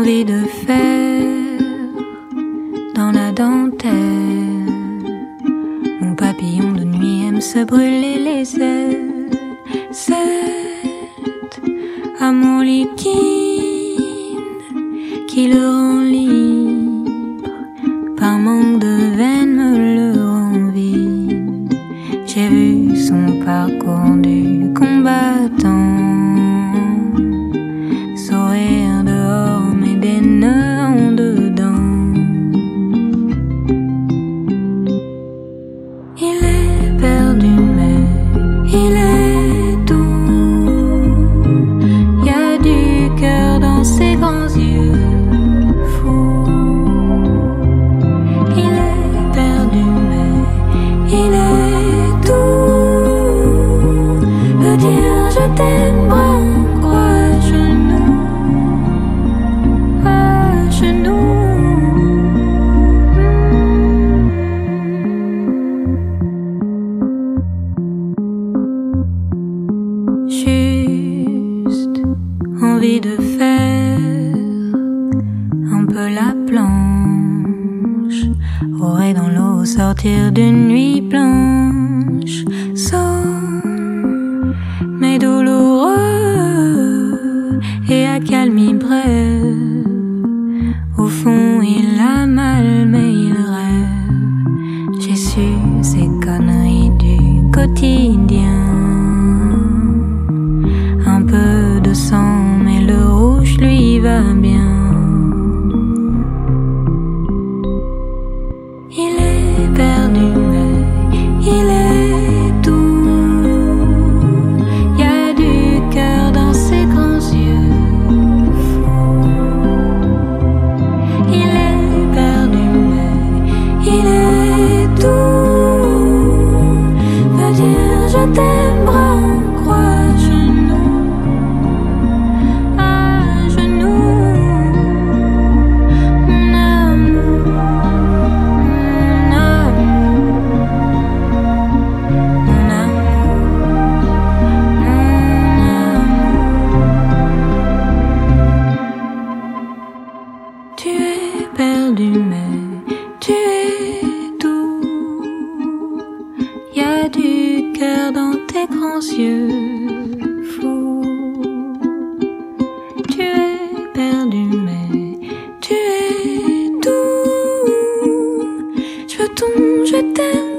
envie de faire dans la dentelle. Mon papillon de nuit aime se brûler les ailes. Cet amour liquide qui le rend libre, par manque de veine me le rend vide. J'ai vu son parcours du combattant, sourire dehors mais des nœuds en dedans. Il est perdu mais il est doux. Y a du cœur dans ses grands yeux fous. Il est perdu mais il est doux. Le dire je t'aime encore à genoux, à genoux. Juste envie de faire un peu la planche, aurait dans l'eau sortir d'une nuit blanche, sans mais douloureux et accalmie brève. Au fond il a mal mais il rêve. J'ai su ces conneries du quotidien. Un peu de sang mais le rouge lui va bien. Il est perdu mais il est doux. Y a du cœur dans ses grands yeux fous. Il est perdu mais il est doux. Veut dire je t'aime encore à genoux, à genoux. Mon amour, mon amour, mon amour, mon amour. Tu es perdu mais tu es doux. Y a du cœur dans tes grands yeux fous. Tu es perdu mais tu es doux. Je t'aime